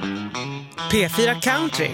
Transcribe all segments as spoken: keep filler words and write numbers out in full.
P fyra Country.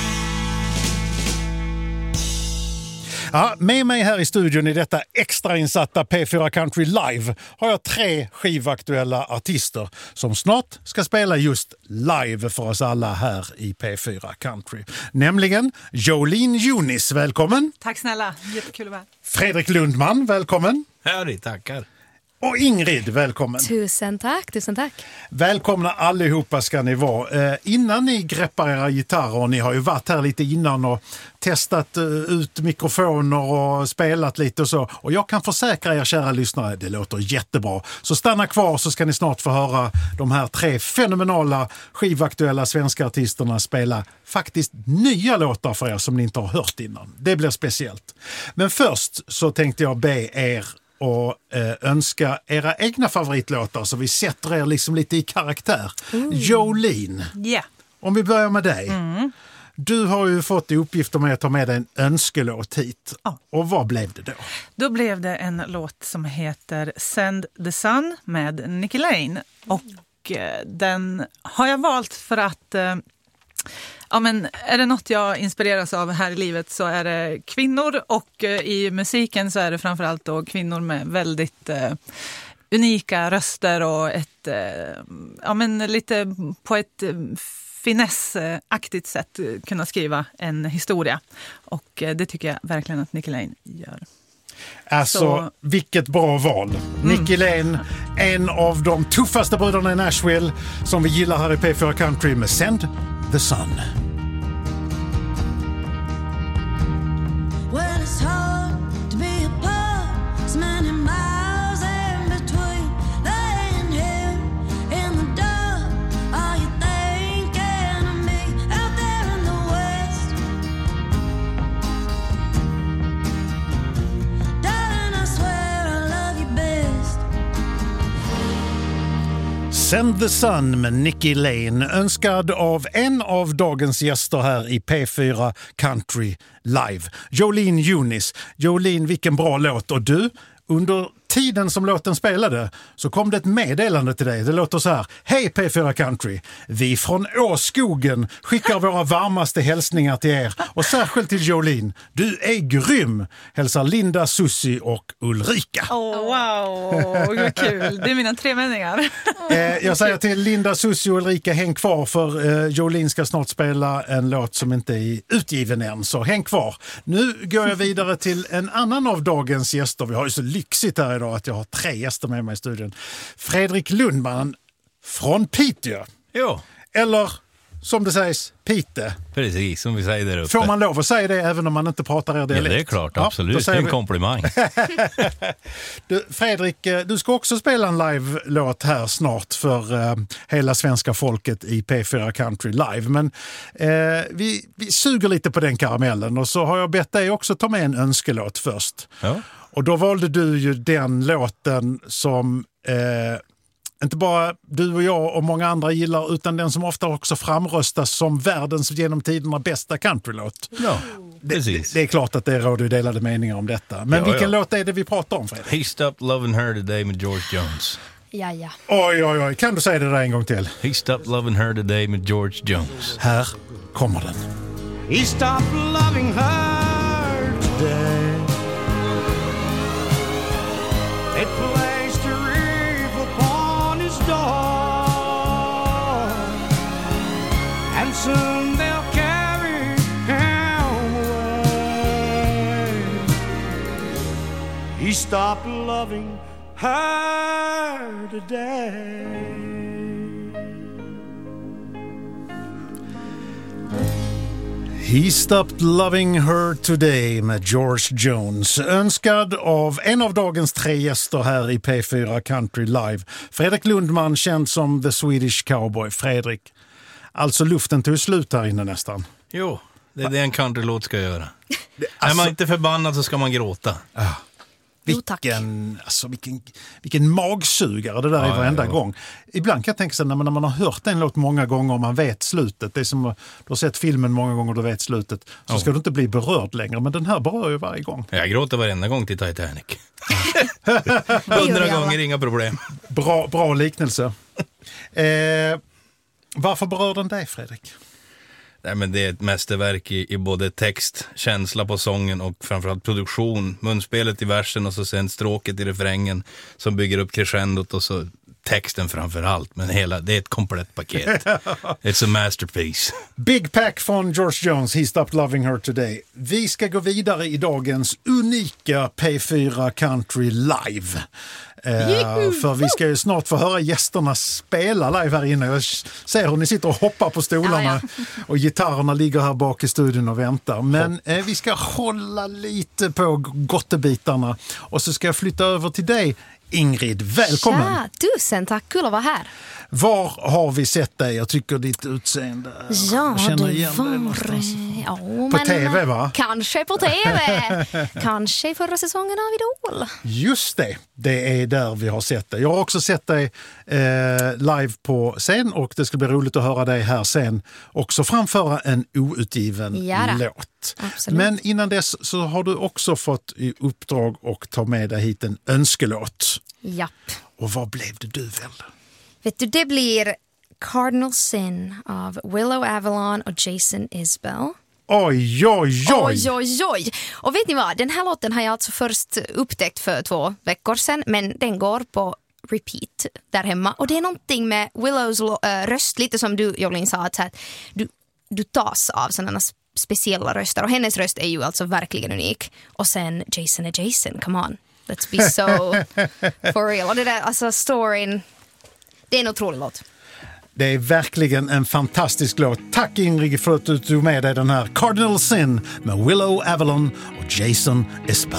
Ja, med mig här i studion i detta extrainsatta P fyra Country Live har jag tre skivaktuella artister som snart ska spela just live för oss alla här i P fyra Country. Nämligen Jolene Eunice, välkommen. Tack snälla, jättekul att vara här. Fredrik Lundman, välkommen. Hörri, tackar. Och Ingrid, välkommen. Tusen tack, tusen tack. Välkomna allihopa ska ni vara. Eh, innan ni greppar era gitarrer, och ni har ju varit här lite innan och testat uh, ut mikrofoner och spelat lite och så. Och jag kan försäkra er kära lyssnare, det låter jättebra. Så stanna kvar så ska ni snart få höra de här tre fenomenala skivaktuella svenska artisterna spela faktiskt nya låtar för er som ni inte har hört innan. Det blir speciellt. Men först så tänkte jag be er och eh, önska era egna favoritlåtar så vi sätter er liksom lite i karaktär. Mm. Jolene, yeah. Om vi börjar med dig. Mm. Du har ju fått i uppgift om att ta med dig en önskelåt hit. Ja. Och vad blev det då? Då blev det en låt som heter Send the Sun med Nicky Lane. Och eh, den har jag valt för att... Eh, Ja, men är det något jag inspireras av här i livet så är det kvinnor, och eh, i musiken så är det framförallt då kvinnor med väldigt eh, unika röster och ett, eh, ja, men lite på ett eh, finessaktigt sätt kunna skriva en historia. Och eh, det tycker jag verkligen att Nicky Lane gör. Alltså, så... vilket bra val. Mm. Nicky Lane, en av de tuffaste bröderna i Nashville som vi gillar här i P fyra Country med Send the Sun. Well, it's hard to be apart, so many miles in between. Laying here in the dark, are you thinking of me out there in the west? Darling, I swear I love you best. Send the Sun med Nicky Lane, önskad av en av dagens gäster här i P fyra Country Live. Jolene Eunice. Jolene, vilken bra låt. Och du, under tiden som låten spelade så kom det ett meddelande till dig. Det låter så här: hej P fyra Country, vi från Åskogen skickar våra varmaste hälsningar till er och särskilt till Jolene. Du är grym, hälsar Linda, Susie och Ulrika. Oh, wow, vad kul. Det är mina tre meningar. eh, jag säger till Linda, Susie och Ulrika, häng kvar för eh, Jolene ska snart spela en låt som inte är utgiven än, så häng kvar. Nu går jag vidare till en annan av dagens gäster. Vi har ju så lyxigt här idag att jag har tre gäster med mig i studion. Fredrik Lundman från Piteå. Jo. Eller som det sägs, Pite. Precis, som vi säger där uppe. Får man lov att säga det även om man inte pratar er dialekt? Ja, det är klart, absolut. Ja, det är en vi... komplimang. du, Fredrik, du ska också spela en live-låt här snart för uh, hela svenska folket i P fyra Country Live. Men uh, vi, vi suger lite på den karamellen och så har jag bett dig också ta med en önskelåt först. Ja. Och då valde du ju den låten som eh, inte bara du och jag och många andra gillar, utan den som ofta också framröstas som världens genom tiderna bästa countrylåt. Ja, precis. Det, det är klart att det råder delade meningar om detta. Men ja, vilken ja. låt är det vi pratar om, Fredrik? He stopped loving her today med George Jones. Ja, ja. Oj, oj, oj. Kan du säga det där en gång till? He stopped loving her today med George Jones. Här kommer den. He stopped loving her today. It placed a reef upon his door, and soon they'll carry him away. He stopped loving her today. He stopped loving her today med George Jones. Önskad av en av dagens tre gäster här i P fyra Country Live. Fredrik Lundman, känd som The Swedish Cowboy. Fredrik, alltså luften tog slut här inne nästan. Jo, det är det en countrylåt ska göra. Det, alltså, är man inte förbannad så ska man gråta. Ja. Vilken, alltså, vilken, vilken magsugare det där ja, är varenda ja, ja. gång. Ibland kan jag tänka sig när man, när man har hört en låt många gånger och man vet slutet. Det är som du har sett filmen många gånger och du vet slutet. Så ja. ska du inte bli berörd längre. Men den här berör ju varje gång. Jag gråter varenda gång till Titanic. Hundra gånger, inga problem. Bra, bra liknelse. Eh, Varför berör den dig, Fredrik? Nej, men det är ett mästerverk i, i både text, känsla på sången och framförallt produktion. Munspelet i versen och så sen stråket i refrängen som bygger upp crescendot och så texten framför allt. Men hela, det är ett komplett paket. It's a masterpiece. Big Pack från George Jones, He Stopped Loving Her Today. Vi ska gå vidare i dagens unika P fyra Country Live. Uh, för vi ska ju snart få höra gästerna spela live här inne. Jag ser hur ni sitter och hoppar på stolarna ja, ja. och gitarrerna ligger här bak i studion och väntar. Men uh, vi ska hålla lite på gottebitarna och så ska jag flytta över till dig, Ingrid. Välkommen! Ja, tusen tack, kul att vara här. Var har vi sett dig? Jag tycker ditt utseende. Ja, jag känner det igen var... dig någonstans. Ja, på men, T V, va? Kanske på T V. Kanske i förra säsongen av Idol. Just det, det är där vi har sett dig. Jag har också sett dig eh, live på scen och det ska bli roligt att höra dig här sen också framföra en outgiven Jada. låt. Absolut. Men innan dess så har du också fått i uppdrag att ta med dig hit en önskelåt. Japp. Och vad blev det du väl? Vet du, det blir Cardinal Sin av Willow Avalon och Jason Isbell. Oj, oj, oj! Oj, oj, oj! Och vet ni vad? Den här låten har jag alltså först upptäckt för två veckor sedan, men den går på repeat där hemma. Och det är någonting med Willows äh, röst, lite som du, Jolin, sa, att, att du, du tas av sådana speciella röster. Och hennes röst är ju alltså verkligen unik. Och sen Jason är Jason, come on. Let's be so for real. Och det där, alltså storyn, det är en otrolig låt. Det är verkligen en fantastisk låt. Tack Ingrid för att du tog med dig den här Cardinal Sin med Willow Avalon och Jason Isbell.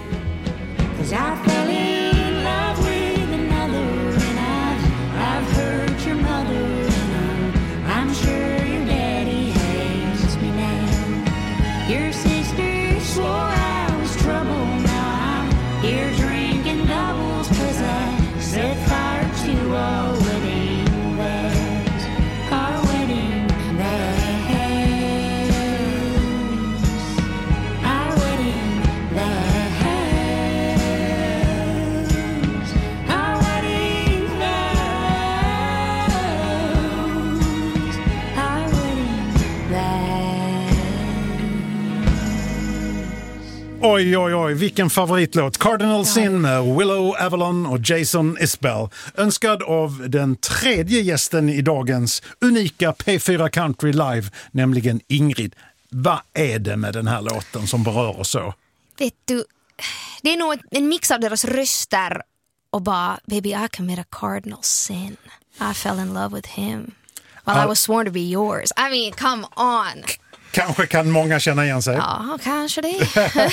Oj, oj, oj, vilken favoritlåt. Cardinal Sin med Willow Avalon och Jason Isbell. Önskad av den tredje gästen i dagens unika P fyra Country Live, nämligen Ingrid. Vad är det med den här låten som berör oss så? Vet du, det är nog en mix av deras röster och bara, baby, I committed a cardinal sin. I fell in love with him. While uh, I was sworn to be yours. I mean, come on. Kanske kan många känna igen sig. Ja, kanske det.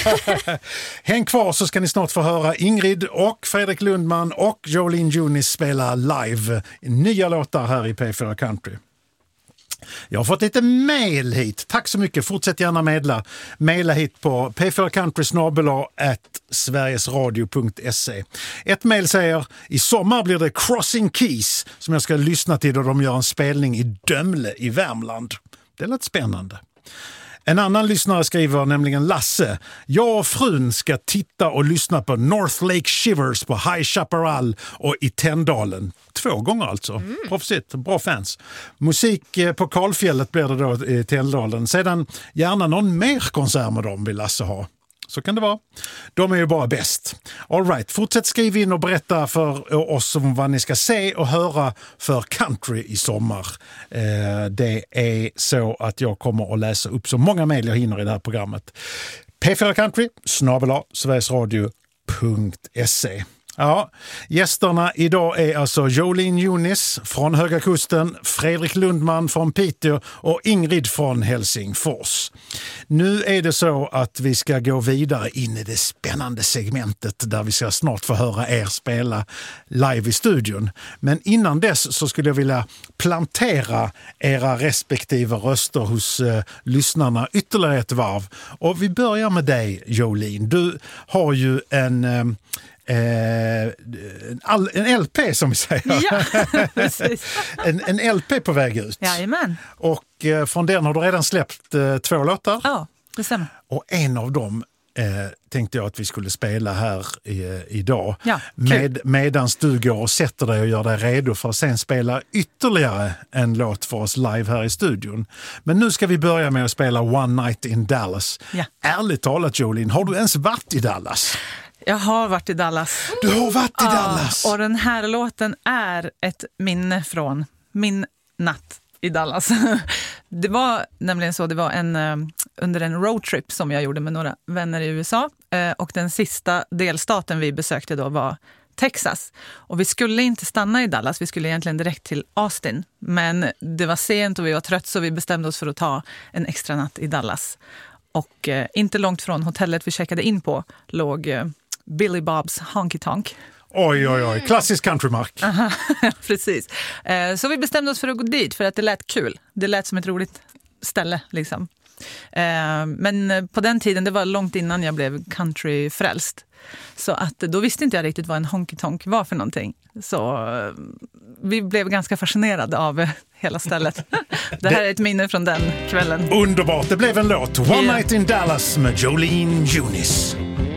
Häng kvar så ska ni snart få höra Ingrid och Fredrik Lundman och Jolene Junis spela live nya låtar här i P fyra Country. Jag har fått lite mail hit. Tack så mycket. Fortsätt gärna medla. Maila hit på p fyra country snabel-a at sverigesradio punkt se. Ett mail säger: i sommar blir det Crossing Keys som jag ska lyssna till då de gör en spelning i Dömle i Värmland. Det lät spännande. En annan lyssnare skriver, nämligen Lasse: jag och frun ska titta och lyssna på North Lake Shivers på High Chaparral och i Tändalen. Två gånger alltså. Mm. Proffsigt, bra fans. Musik på Kalfjället blir det då i Tändalen. Sedan gärna någon mer konsert med dem vill Lasse ha. Så kan det vara. De är ju bara bäst. All right, fortsätt skriva in och berätta för oss om vad ni ska se och höra för country i sommar. Eh, det är så att jag kommer att läsa upp så många mejl jag hinner i det här programmet. P fyra Country, snabel-a, sverigesradio punkt se. Ja, gästerna idag är alltså Jolene Junis från Höga Kusten, Fredrik Lundman från Piteå och Ingrid från Helsingfors. Nu är det så att vi ska gå vidare in i det spännande segmentet där vi ska snart få höra er spela live i studion. Men innan dess så skulle jag vilja plantera era respektive röster hos eh, lyssnarna ytterligare ett varv. Och vi börjar med dig, Jolene. Du har ju en... Eh, Eh, en, en L P som vi säger. Ja, precis. en, en L P på väg ut. Jajamän. Och eh, från den har du redan släppt eh, två låtar. Ja, det stämmer. Och en av dem eh, tänkte jag att vi skulle spela här i, idag. Ja, Med, medans du går och sätter dig och gör dig redo för att sen spela ytterligare en låt för oss live här i studion. Men nu ska vi börja med att spela One Night in Dallas. Ja. Ärligt talat, Jolene, har du ens varit i Dallas? Jag har varit i Dallas. Du har varit i Ja, Dallas! och den här låten är ett minne från min natt i Dallas. Det var nämligen så, det var en eh, under en roadtrip som jag gjorde med några vänner i U S A. Eh, och den sista delstaten vi besökte då var Texas. Och vi skulle inte stanna i Dallas, vi skulle egentligen direkt till Austin. Men det var sent och vi var trött så vi bestämde oss för att ta en extra natt i Dallas. Och eh, inte långt från hotellet vi checkade in på låg eh, Billy Bob's Honky Tonk. Oj, oj, oj. Klassisk countrymark. Aha, precis. Eh, så vi bestämde oss för att gå dit för att det lät kul. Det lät som ett roligt ställe liksom. Eh, men på den tiden, det var långt innan jag blev countryfrälst. Så att då visste inte jag riktigt vad en honky tonk var för någonting. Så eh, vi blev ganska fascinerade av eh, hela stället. Det här är ett minne från den kvällen. Underbart, det blev en låt. One Yeah. Night in Dallas med Jolene Eunice.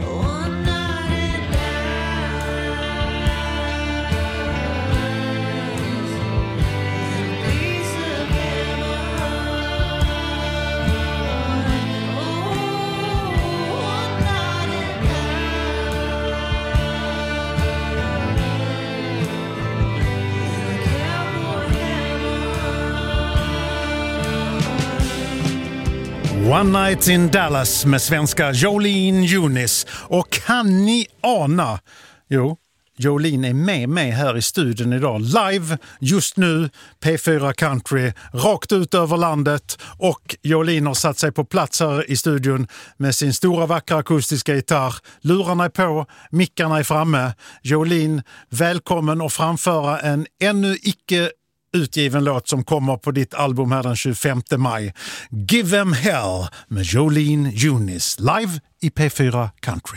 One Night in Dallas med svenska Jolene Eunice. Och kan ni ana? Jo, Jolene är med mig här i studion idag. Live just nu, P fyra Country, rakt ut över landet. Och Jolene har satt sig på plats här i studion med sin stora vackra akustiska gitarr. Lurarna är på, mickarna är framme. Jolene, välkommen att framföra en ännu icke utgiven låt som kommer på ditt album här den tjugofemte maj. Give them hell med Jolene Eunice. Live i P fyra Country.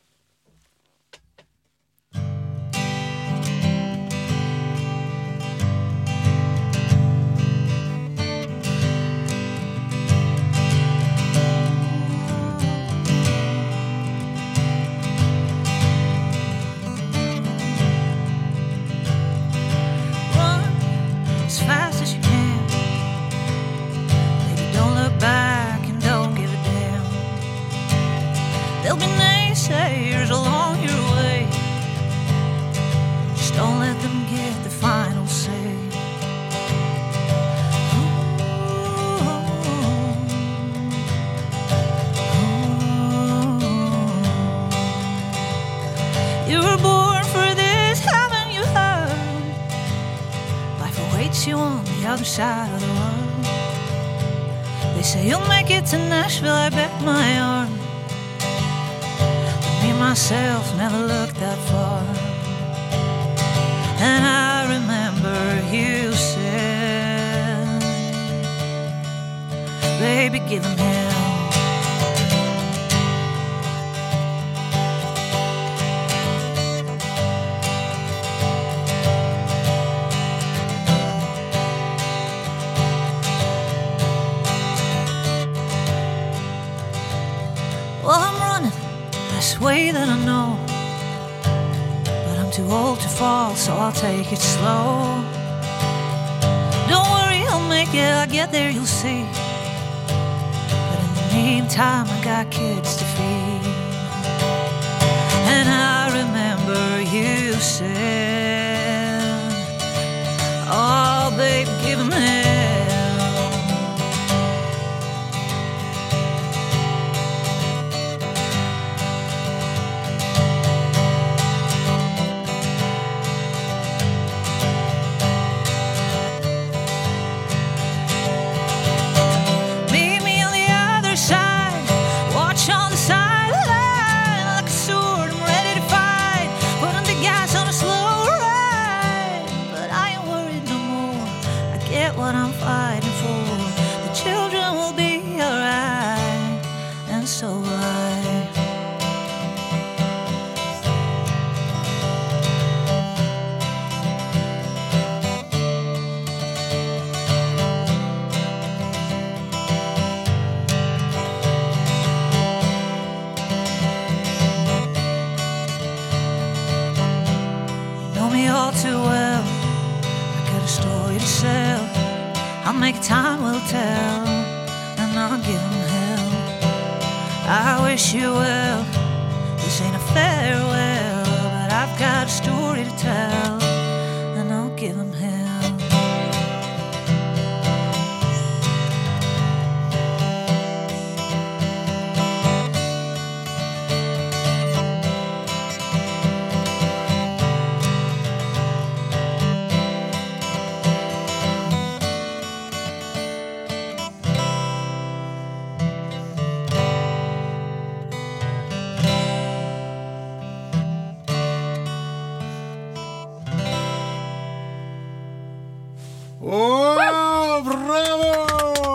As fast as you can. Baby, don't look back and don't give a damn. There'll be naysayers along your way. Just don't let them get the final say. Ooh, ooh. You were born for this, haven't you heard? Life awaits you on the other side of the world. They say you'll make it to Nashville, I bet my arm. But me, myself, never looked that far. And I remember you said, baby, give them hell. Well, I'm running this way that I know, but I'm too old to fall, so I'll take it slow. Don't worry, I'll make it, I'll get there, you'll see. But in the meantime, I got kids to feed. And I remember you said, oh, babe, give 'em hell. to tell, and I'll give him hell. I wish you well, this ain't a farewell, but I've got a story to tell, and I'll give him hell. Åh, bravo!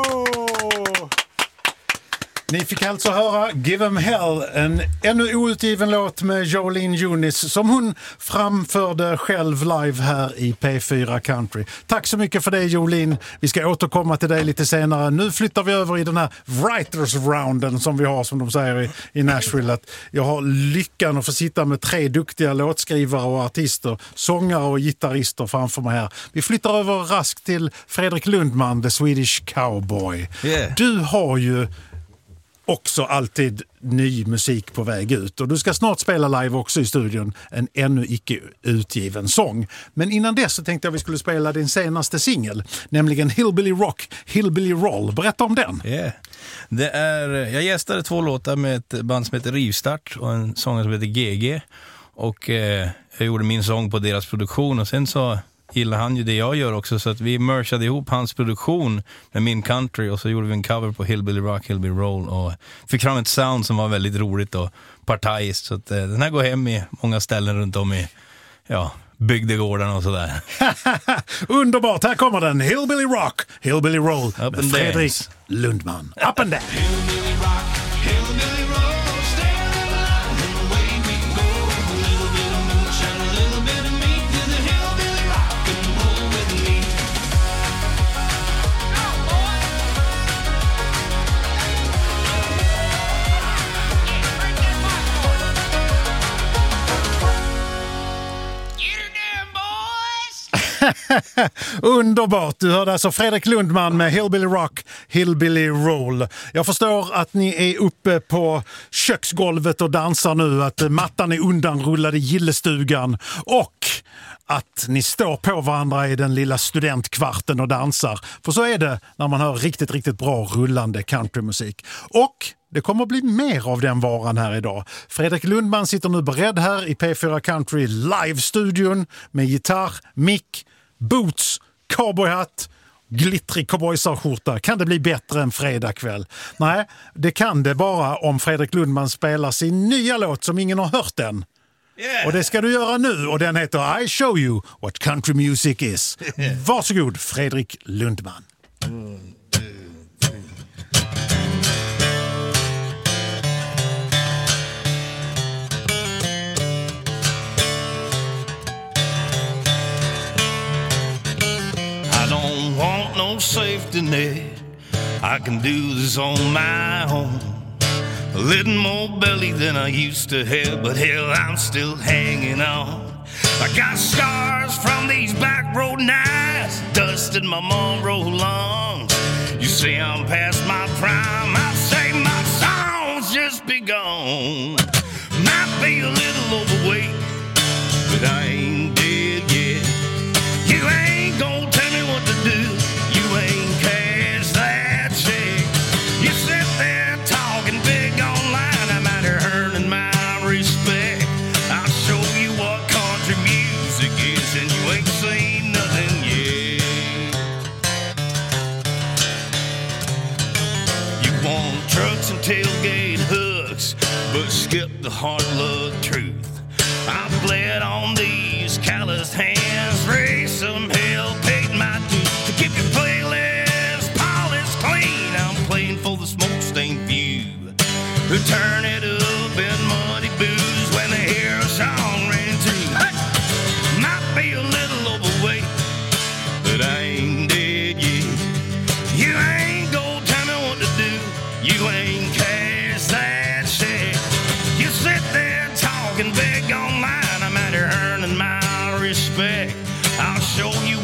Ni fick alltså höra Give 'em Hell, en ännu outgiven låt med Jolene Junis som hon framförde själv live här i P fyra Country. Tack så mycket för det, Jolene. Vi ska återkomma till dig lite senare. Nu flyttar vi över i den här Writers Rounden som vi har, som de säger i, i Nashville. Att jag har lyckan att få sitta med tre duktiga låtskrivare och artister, sångare och gitarrister framför mig här. Vi flyttar över raskt till Fredrik Lundman, The Swedish Cowboy. Yeah. Du har ju också alltid ny musik på väg ut. Och du ska snart spela live också i studion, en ännu icke utgiven sång. Men innan dess så tänkte jag vi skulle spela din senaste singel, nämligen Hillbilly Rock, Hillbilly Roll. Berätta om den. Yeah. Det är, jag gästade två låtar med ett band som heter Rivstart och en sångare som heter G G. Och eh, jag gjorde min sång på deras produktion och sen så gillar han ju det jag gör också, så att vi mergade ihop hans produktion med min country och så gjorde vi en cover på Hillbilly Rock, Hillbilly Roll och fick fram ett sound som var väldigt roligt och partajiskt, så att eh, den här går hem i många ställen runt om i ja, bygdegården och sådär. Underbart, här kommer den. Hillbilly Rock, Hillbilly Roll Up med and Fredrik dance. Lundman. Up and down. Hillbilly rock, hillbilly roll, stand in line and away we go. A little bit of moonshine, a little bit of meat to the hillbilly rock and roll with me. Get her down, boys! Underbart, du hörde alltså Fredrik Lundman med Hillbilly Rock, Hillbilly Roll. Jag förstår att ni är uppe på köksgolvet och dansar nu, att mattan är undanrullad i gillestugan och att ni står på varandra i den lilla studentkvarten och dansar. För så är det när man hör riktigt, riktigt bra rullande countrymusik. Och det kommer att bli mer av den varan här idag. Fredrik Lundman sitter nu beredd här i P fyra Country live-studion med gitarr, mick, boots, cowboyhatt, glittrig cowboysarskjorta. Kan det bli bättre än fredag kväll? Nej, det kan det bara om Fredrik Lundman spelar sin nya låt som ingen har hört än. Yeah. Och det ska du göra nu, och den heter I Show You What Country Music Is. Varsågod, Fredrik Lundman. I don't want no safety net. I can do this on my own. A little more belly than I used to have, but hell, I'm still hanging on. I got scars from these back road nights, dust in my Monroe lungs. You say I'm past my prime, I say my song's just begun. Might be a little overweight, but I ain't dead yet. You ain't gonna tell me what to do. You ain't cash that check. You sit there talking big online. I'm out here earning my respect. I'll show you what country music is, and you ain't seen nothing yet. You want trucks and tailgate hooks, but skip the hard love truth. I bled on these calloused hands, raised some hell, paid my dues to keep your playlist polished clean. I'm playing for the smoke-stained few who turn it up in muddy booze when they hear a song ring through. Hey! Might be a little overweight, but I ain't dead yet. You ain't gonna tell me what to do. You ain't cash that shit. You sit there talking big online. I'm out here earning my respect. I'll show you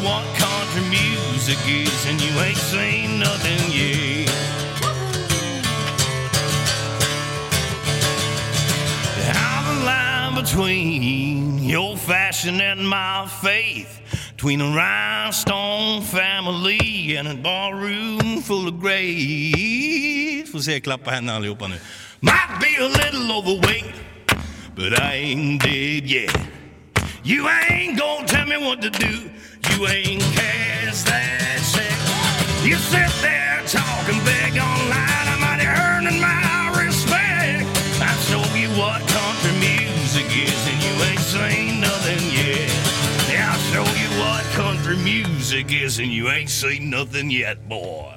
between your fashion and my faith, between a rhinestone family and a ballroom full of grace. Får se, klappa henne allihopa nu. Might be a little overweight, but I ain't dead yet. You ain't gonna tell me what to do. You ain't cast that check. You sit there talking big online. I'm mighty earning my respect. I show you what country music is, and you ain't seen nothing yet. Yeah, I'll show you what country music is, and you ain't seen nothing yet, boy.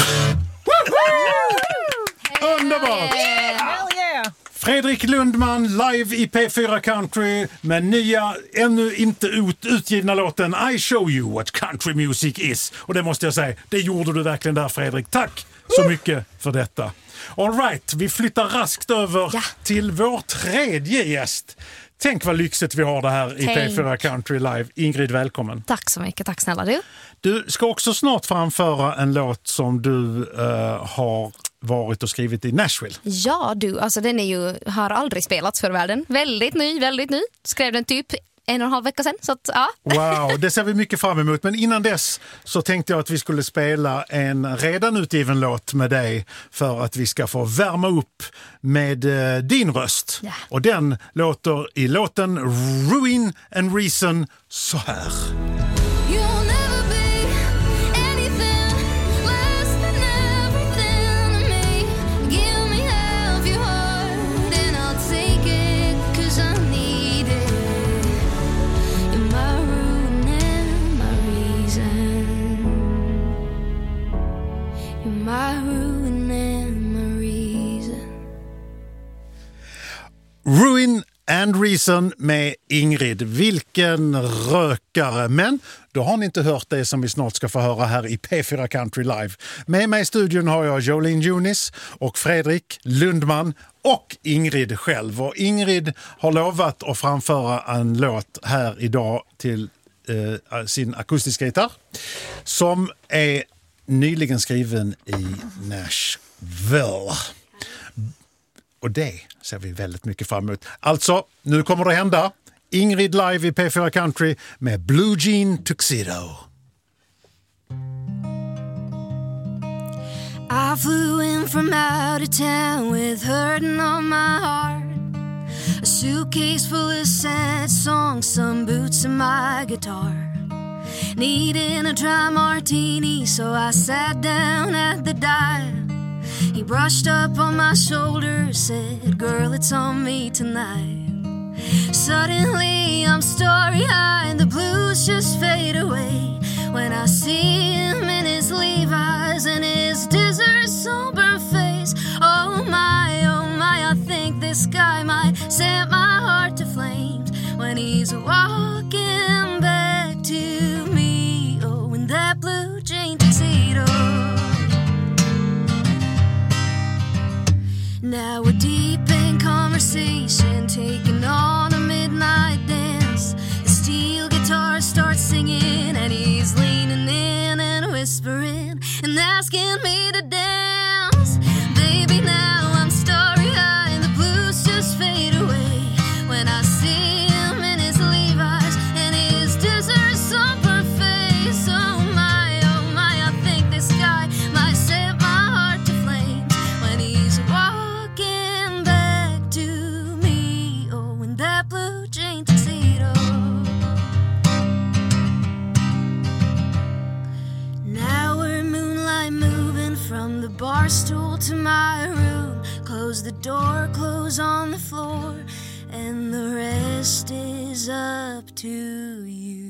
Underbart! Hell yeah! Fredrik Lundman live i P fyra Country med nya, ännu inte ut, utgivna låten I show you what country music is. Och det måste jag säga, det gjorde du verkligen där, Fredrik. Tack så mycket för detta. All right, vi flyttar raskt över Ja. till vår tredje gäst. Tänk vad lyxigt vi har det här i Tänk. P fyra Country Live. Ingrid, välkommen. Tack så mycket, tack snälla du. Du ska också snart framföra en låt som du uh, har varit och skrivit i Nashville. Ja du, alltså den är ju, har aldrig spelats för världen. Väldigt ny, väldigt ny. Skrev den typ en och en halv vecka sedan. Så att, ja. Wow, det ser vi mycket fram emot. Men innan dess så tänkte jag att vi skulle spela en redan utgiven låt med dig för att vi ska få värma upp med eh, din röst. Ja. Och den låter i låten Ruin and Reason så här. You'll never be anything less than everything to me. Give me half your heart and I'll take it 'cause I need it. You're my ruin and my reason. You're my ruin and my reason. Ruin and Reason med Ingrid. Vilken rökare. Men då har ni inte hört det som vi snart ska få höra här i P fyra Country Live. Med mig i studion har jag Jolene Junis och Fredrik Lundman och Ingrid själv. Och Ingrid har lovat att framföra en låt här idag till eh, sin akustiska gitarr som är nyligen skriven i Nashville. Och det ser vi väldigt mycket fram emot. Alltså, nu kommer det hända. Ingrid live i P fyra Country med Blue Jean Tuxedo. I flew in from out of town with hurting on my heart. A suitcase full of sad songs, some boots and my guitar. Needing a dry martini, so I sat down at the dial. He brushed up on my shoulder, said, girl, it's on me tonight. Suddenly I'm starry-eyed and the blues just fade away when I see him in his Levi's and his desert sober face. Oh my, oh my, I think this guy might set my heart to flames when he's walking back to me. Oh, in that blue jean tuxedo. Now we're deep in conversation, taking on a midnight dance. The steel guitar starts singing and he's leaning in and whispering and asking me to dance. Baby, now I'm starry-eyed and the blues just fade away when I see him in his Levi's and his desert sober face. Oh my, oh my, I think this guy might set my heart to flames when he's walking back to me. Oh, in that blue jean tuxedo. Now we're moonlight moving from the bar stool to my room. Close the door, clothes on the floor, and the rest is up to you.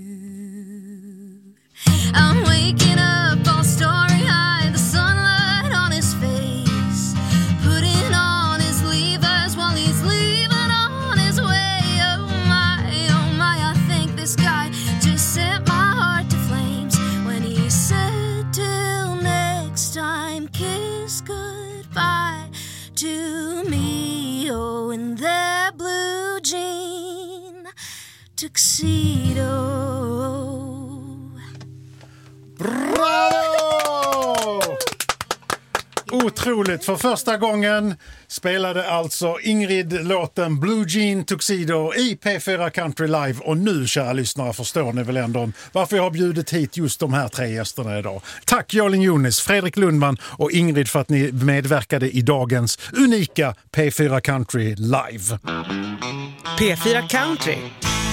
I'm waking up all starry-eyed, the sunlight on his face, putting on his Levi's while he's leaving on his way. Oh my, oh my, I think this guy just set my heart to flames when he said till next time, kiss goodbye to me. Oh, in that blue jean tuxedo. Bravo! Otroligt. För första gången spelade alltså Ingrid låten Blue Jean Tuxedo i P fyra Country Live. Och nu, kära lyssnare, förstår ni väl ändå varför jag har bjudit hit just de här tre gästerna idag. Tack Jolin Jones, Fredrik Lundman och Ingrid för att ni medverkade i dagens unika P fyra Country Live. P fyra Country,